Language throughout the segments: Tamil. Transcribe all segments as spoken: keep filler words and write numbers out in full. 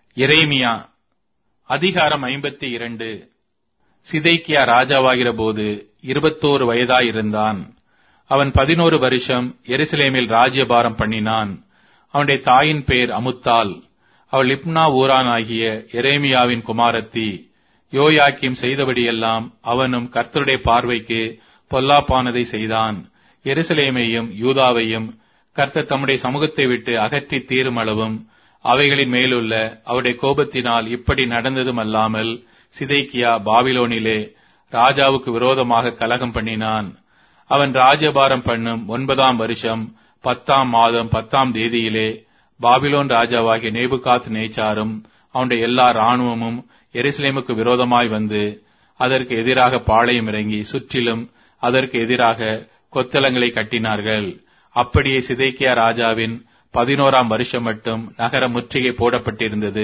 எரேமியா அதிகாரம் ஐம்பத்தி இரண்டு. சிதேக்கியா ராஜாவாகிற போது இருபத்தோரு வயதாயிருந்தான். அவன் பதினோரு வருஷம் எருசலேமில் ராஜ்யபாரம் பண்ணினான். அவனுடைய தாயின் பேர் அமுத்தாள். அவள் லிப்னா ஊரானாகிய எரேமியாவின் குமாரத்தி. யோயாக்கீம் செய்தபடியெல்லாம் அவனும் கர்த்தருடைய பார்வைக்கு பொல்லாப்பானதை செய்தான். எருசலேமையும் யூதாவையும் கர்த்தர் தம்முடைய சமூகத்தை விட்டு அகற்றி தீருமளவும் அவைகளின் மேலுள்ள அவருடைய கோபத்தினால் இப்படி நடந்ததும் அல்லாமல் சிதேக்கியா பாபிலோனிலே ராஜாவுக்கு விரோதமாக கலகம் பண்ணினான். அவன் ராஜ்யபாரம் பண்ணும் ஒன்பதாம் வருஷம் பத்தாம் மாதம் பத்தாம் தேதியிலே பாபிலோன் ராஜாவாகிய நேபுகாத் நேச்சாரும் அவனுடைய எல்லா இராணுவமும் எருசலேமுக்கு விரோதமாய் வந்து அதற்கு எதிராக பாளையம் இறங்கி சுற்றிலும் அதற்கு எதிராக கொத்தளங்களை கட்டினார்கள். அப்படியே சிதேக்கியா ராஜாவின் பதினோராம் வருஷம் மட்டும் நகர முற்றுகை போடப்பட்டிருந்தது.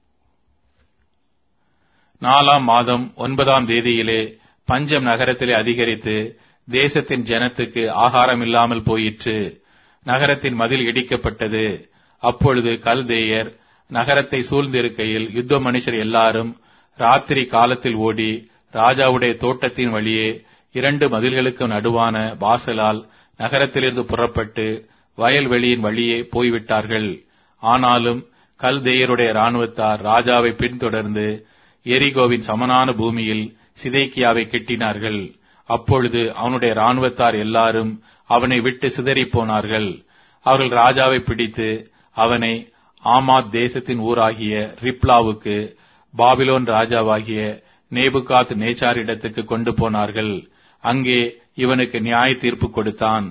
நாலாம் மாதம் ஒன்பதாம் தேதியிலே பஞ்சம் நகரத்திலே அதிகரித்து தேசத்தின் ஜனத்துக்கு ஆகாரம் இல்லாமல் போயிற்று. நகரத்தின் மதில் இடிக்கப்பட்டது. அப்பொழுது கல்தேயர் நகரத்தை சூழ்ந்திருக்கையில் யுத்த மனுஷர் எல்லாரும் ராத்திரி காலத்தில் ஓடி ராஜாவுடைய தோட்டத்தின் வழியே இரண்டு மதில்களுக்கு நடுவான வாசலால் நகரத்திலிருந்து புறப்பட்டு வயல்வெளியின் வழியே போய்விட்டார்கள். ஆனாலும் கல்தேயருடைய இராணுவத்தார் ராஜாவை பின்தொடர்ந்து எரிகோவின் சமனான பூமியில் சிதேக்கியாவை கெட்டினார்கள். அப்பொழுது அவனுடைய இராணுவத்தார் எல்லாரும் அவனை விட்டு சிதறி போனார்கள். அவர்கள் ராஜாவை பிடித்து அவனை ஆமாத் தேசத்தின் ஊராகிய ரிப்லாவுக்கு பாபிலோன் ராஜாவாகிய நேபுகாத் நேச்சாரிடத்துக்கு கொண்டு போனார்கள். அங்கே இவனுக்கு நியாய தீர்ப்பு கொடுத்தான்.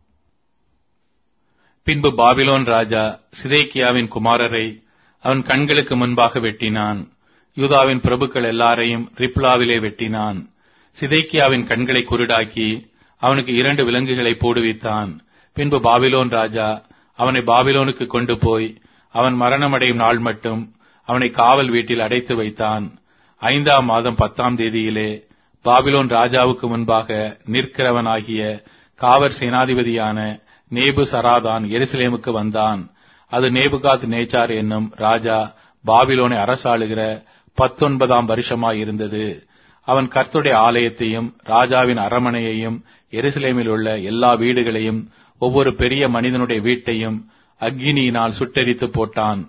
பின்பு பாபிலோன் ராஜா சிதேக்கியாவின் குமாரரை அவன் கண்களுக்கு முன்பாக வெட்டினான். யூதாவின் பிரபுக்கள் எல்லாரையும் ரிப்லாவிலே வெட்டினான். சிதேக்கியாவின் கண்களை குருடாக்கி அவனுக்கு இரண்டு விலங்குகளை போடுவித்தான். பின்பு பாபிலோன் ராஜா அவனை பாபிலோனுக்கு கொண்டு போய் அவன் மரணமடையும் நாள் மட்டும் அவனை காவல் வீட்டில் அடைத்து வைத்தான். ஐந்தாம் மாதம் பத்தாம் தேதியிலே பாபிலோன் ராஜாவுக்கு முன்பாக நிற்கிறவனாகிய காவற் சேனாதிபதியான நேபு சராதான் எருசலேமுக்கு வந்தான். அது நேபுகாத் நேச்சார் என்னும் ராஜா பாபிலோனை அரசாளுகிற பத்தொன்பதாம் வருஷமாயிருந்தது. அவன் கர்த்தருடைய ஆலயத்தையும் ராஜாவின் அரமனையையும் எருசலேமில் உள்ள எல்லா வீடுகளையும் ஒவ்வொரு பெரிய மனிதனுடைய வீட்டையும் அக்கினியினால் சுட்டெரித்து போட்டான்.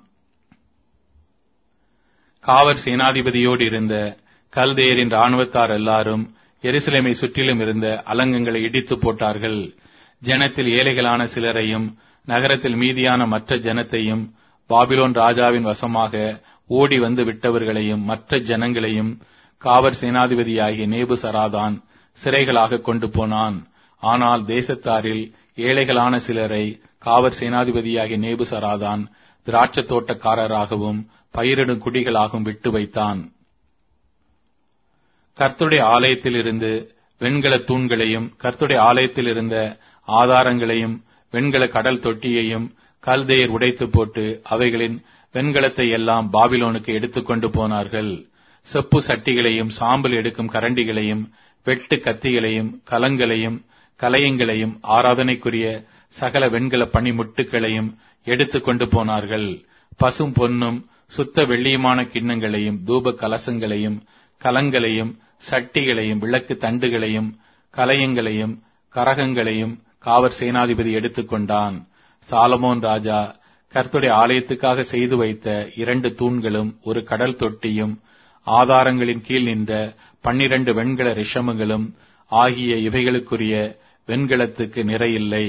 காவற் சேனாதிபதியோடு இருந்த கல்தேயரின் இராணுவத்தார் எல்லாரும் எருசலேமை சுற்றிலும் இருந்த அலங்கங்களை இடித்து போட்டார்கள். ஜனத்தில் ஏழைகளான சிலரையும் நகரத்தில் மீதியான மற்ற ஜனத்தையும் பாபிலோன் ராஜாவின் வசமாக ஓடி வந்து விட்டவர்களையும் மற்ற ஜனங்களையும் காவற் சேனாதிபதியாகிய நேபு சராதான் சிறைகளாக கொண்டு போனான். ஆனால் தேசத்தாரில் ஏழைகளான சிலரை காவற் சேனாதிபதியாகிய நேபு சராதான் திராட்சை தோட்டக்காரராகவும் பயிரிடும் குடிகளாகவும் விட்டு வைத்தான். கர்த்தருடைய ஆலயத்தில் இருந்து வெண்கல தூண்களையும் கர்த்தருடைய ஆலயத்தில் இருந்த ஆதாரங்களையும் வெண்கல கடல் தொட்டியையும் கல்தேயர் உடைத்து போட்டு அவைகளின் வெண்கலத்தை எல்லாம் பாபிலோனுக்கு எடுத்துக்கொண்டு போனார்கள். செப்பு சட்டிகளையும் சாம்பல் எடுக்கும் கரண்டிகளையும் வெட்டு கத்திகளையும் கலங்களையும் கலயங்களையும் ஆராதனைக்குரிய சகல வெண்கல பனிமுட்டுகளையும் எடுத்துக்கொண்டு போனார்கள். பசும் பொன்னும் சுத்த வெள்ளியுமான கிண்ணங்களையும் தூப கலசங்களையும் கலங்களையும் சட்டிகளையும் விளக்கு தண்டுகளையும் கலயங்களையும் கரகங்களையும் காவற் சேனாதிபதி எடுத்துக்கொண்டான். சாலமோன் ராஜா கர்த்தருடைய ஆலயத்துக்காக செய்து வைத்த இரண்டு தூண்களும் ஒரு கடல் தொட்டியும் ஆதாரங்களின் கீழ் நின்ற பன்னிரண்டு வெண்கல ரிஷமுகளும் ஆகிய இவைகளுக்குரிய வெண்கலத்துக்கு நிறையில்லை.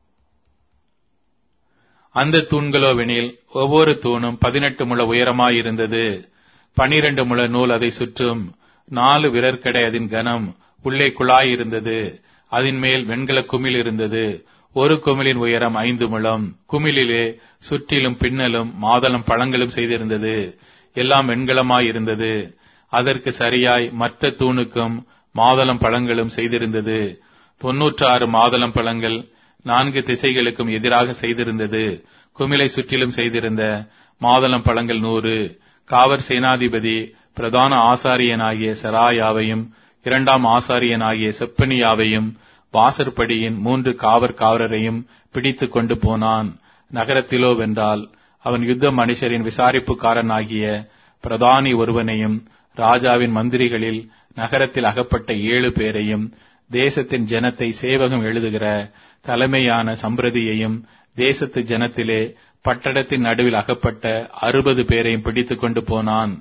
அந்த தூண்களோவெனில் ஒவ்வொரு தூணும் பதினெட்டு முழ உயரமாயிருந்தது. பனிரண்டு முழ நூல் அதை சுற்றும். நாலு விரற்கடை அதன் கனம். உள்ளே குழாய் இருந்தது. அதன் மேல் வெண்கல குமிழ் இருந்தது. ஒரு குமிழின் உயரம் ஐந்து முழம். குமிழிலே சுற்றிலும் பின்னலும் மாதளம் பழங்களும் செய்திருந்தது. எல்லாம் வெண்கலமாயிருந்தது. அதற்கு சரியாய் மற்ற தூணுக்கும் மாதளம் பழங்களும் செய்திருந்தது. தொன்னூற்று ஆறு மாதளம் பழங்கள் நான்கு திசைகளுக்கும் எதிராக செய்திருந்தது. குமிழை சுற்றிலும் செய்திருந்த மாதளம் பழங்கள் நூறு. காவற் சேனாதிபதி பிரதான ஆசாரியனாகிய செராயாவையும் இரண்டாம் ஆசாரியனாகிய செப்பனியாவையும் வாசற்படியின் மூன்று காவற் காவலரையும் பிடித்துக் கொண்டு போனான். நகரத்திலோ வென்றால் அவன் யுத்த மனுஷரின் விசாரிப்புக்காரனாகிய பிரதானி ஒருவனையும் ராஜாவின் மந்திரிகளில் நகரத்தில் அகப்பட்ட ஏழு பேரையும் தேசத்தின் ஜனத்தை சேவகம் எழுதுகிற தலைமையான சம்பிரதியையும் தேசத்து ஜனத்திலே பட்டணத்தின் நடுவில் அகப்பட்ட அறுபது பேரையும் பிடித்துக் கொண்டு போனான்.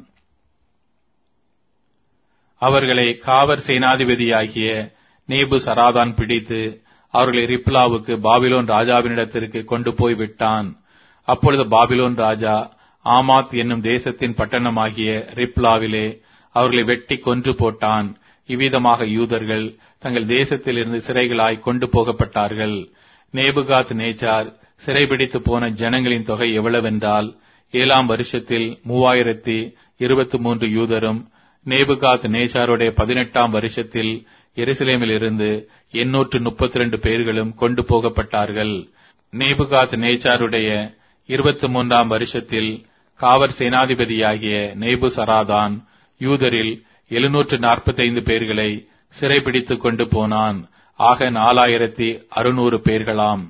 அவர்களை காவற் சேனாதிபதியாகிய நேபுசராதான் பிடித்து அவர்களை ரிப்லாவுக்கு பாபிலோன் ராஜாவினிடத்திற்கு கொண்டு போய் விட்டான். அப்பொழுது பாபிலோன் ராஜா ஆமாத் என்னும் தேசத்தின் பட்டணமாகிய ரிப்லாவிலே அவர்களை வெட்டி கொன்று போட்டான். இவ்விதமாக யூதர்கள் தங்கள் தேசத்திலிருந்து சிறைகளாய் கொண்டு போகப்பட்டார்கள். நேபுகாத் நேச்சார் சிறைபிடித்து போன ஜனங்களின் தொகை எவ்வளவென்றால், ஏழாம் வருஷத்தில் மூவாயிரத்தி இருபத்தி மூன்று யூதரும், நேபுகாத் நேச்சாருடைய பதினெட்டாம் வருஷத்தில் எருசலேமில் இருந்து எண்ணூற்று முப்பத்தி ரெண்டு பேர்களும் கொண்டு போகப்பட்டார்கள். நேபுகாத் நேச்சாருடைய இருபத்தி மூன்றாம் வருஷத்தில் காவற் சேனாதிபதியாகிய நேபுசராதான் யூதரில் எழுநூற்று நாற்பத்தி ஐந்து பேர்களை சிறைபிடித்துக் கொண்டு போனான். ஆக நாலாயிரத்தி அறுநூறு பேர்களாம்.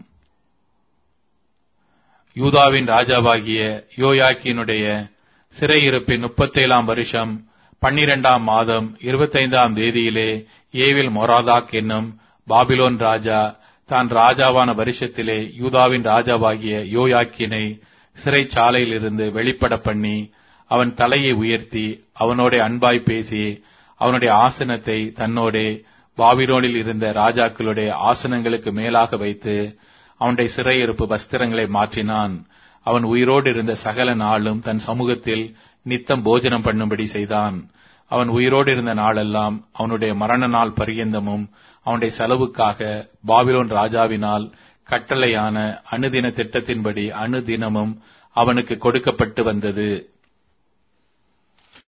யூதாவின் ராஜாவாகிய யோயாக்கினுடைய சிறையிருப்பின் முப்பத்தேழாம் வருஷம் பன்னிரண்டாம் மாதம் இருபத்தைந்தாம் தேதியிலே ஏவில் மொராதாக் என்னும் பாபிலோன் ராஜா தான் ராஜாவான வருஷத்திலே யூதாவின் ராஜாவாகிய யோயாக்கினை சிறைச்சாலையிலிருந்து வெளிப்பட பண்ணி அவன் தலையை உயர்த்தி அவனோட அன்பாய் பேசி அவனுடைய ஆசனத்தை தன்னோடே பாபிலோனில் இருந்த ராஜாக்களுடைய ஆசனங்களுக்கு மேலாக வைத்து அவனுடைய சிறையிருப்பு வஸ்திரங்களை மாற்றினான். அவன் உயிரோடு இருந்த சகல நாளும் தன் சமூகத்தில் நித்தம் போஜனம் பண்ணும்படி செய்தான். அவன் உயிரோடு இருந்த நாளெல்லாம் அவனுடைய மரண நாள் பரியந்தமும் அவனுடைய செலவுக்காக பாபிலோன் ராஜாவினால் கட்டளையான அனுதின திட்டத்தின்படி அனுதினமும் அவனுக்கு கொடுக்கப்பட்டு வந்தது.